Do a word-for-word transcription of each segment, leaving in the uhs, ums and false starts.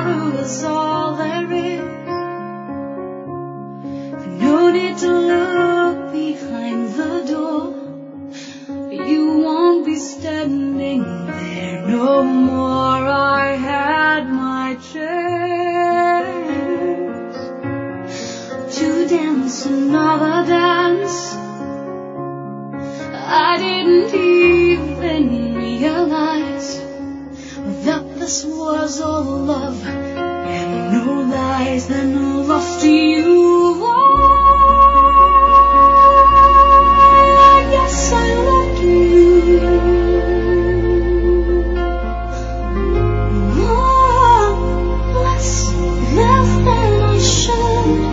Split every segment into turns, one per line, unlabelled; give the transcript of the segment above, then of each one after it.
tomorrow is all there is. No need to look behind the door. You won't be standing there no more. I had my chance to dance another dance. I didn't even realize that this was all love and no lies. Then lost to you. I guess I loved you more, less less than I should.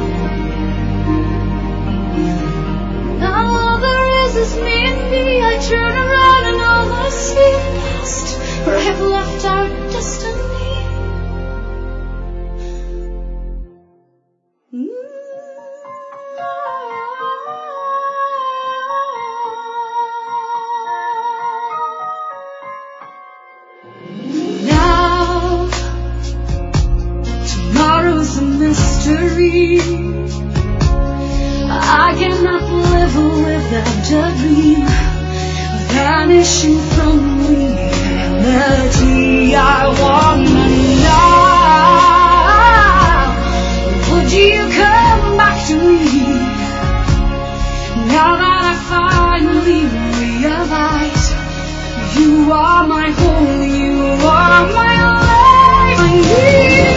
Now there is is me and me. I turn around and all I see the past, where I have left our destiny. Now tomorrow's a mystery. I cannot live without a dream vanishing from reality. I wanna know, would you come back to me now that I finally realize you are my home, you are my life. I need you.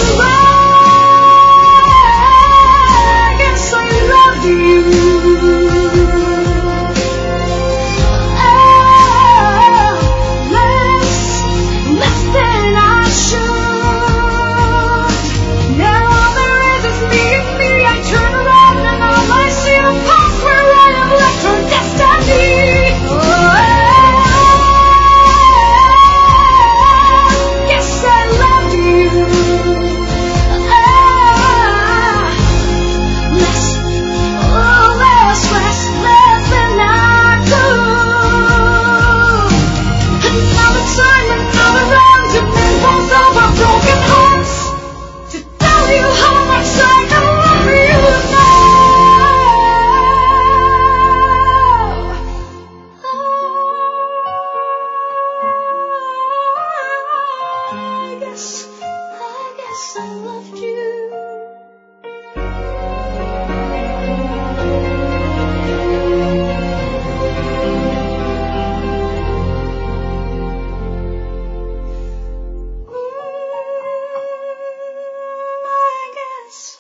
I loved you. Mm, I guess